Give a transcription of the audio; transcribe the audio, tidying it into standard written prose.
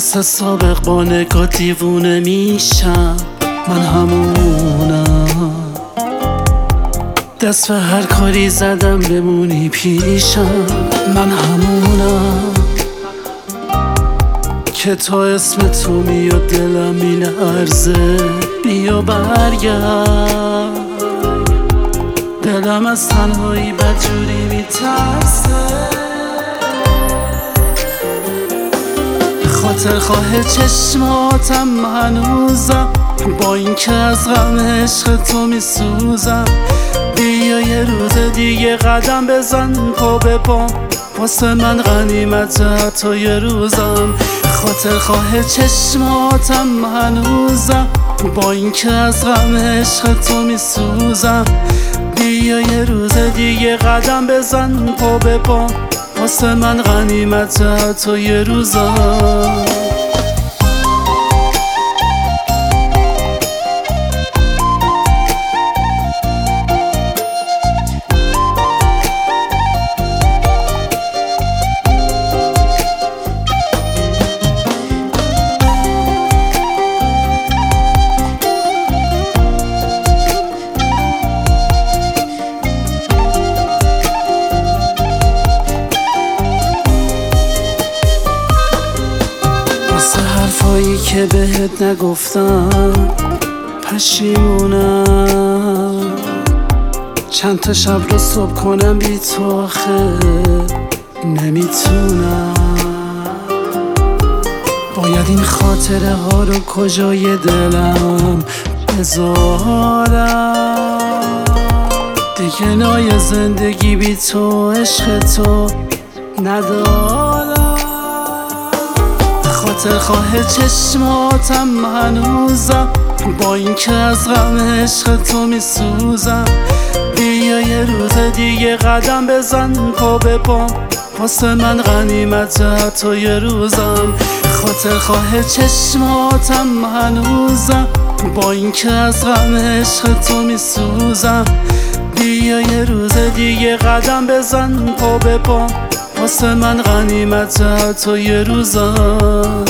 مثل سابق با نگاه دیوونه میشم. من همونم، دست به هر کاری زدم بمونی پیشم. من همونم که تا اسم تو میاد دلم میلرزه. بیا برگرد، دلم از تنهایی بدجوری میترسه. خاطر خواه چشماتم هنوزم، با این که از غم عشق تو میسوزم. بیا یه روز دیگه قدم بزن پا به پا، واسه من غنیمت حتی یه روزم. خاطر خواه چشماتم هنوزم، با این که از غم عشق تو میسوزم. بیا یه روز دیگه قدم بزن پا به پا، واسه من غنیمت حتی یه روزم. واسه حرفایی که بهت نگفتم پشیمونم. چند تا شب رو صبح کنم بی تو آخه نمیتونم. باید این خاطره ها رو کجای دلم بذارم. دیگه نای زندگی بی تو عشق تو ندارم. خاطر خواه چشماتم هنوزم، با این که از غم عشق تو میسوزم. بیا یه روز دیگه قدم بزن پا به پا، واسه من غنیمت حتی یه روزم. خاطر خواه چشماتم هنوزم، با این که از غم عشق تو میسوزم. بیا یه روز دیگه قدم بزن پا به پا، واسه من غنیمت حتی یه روزم.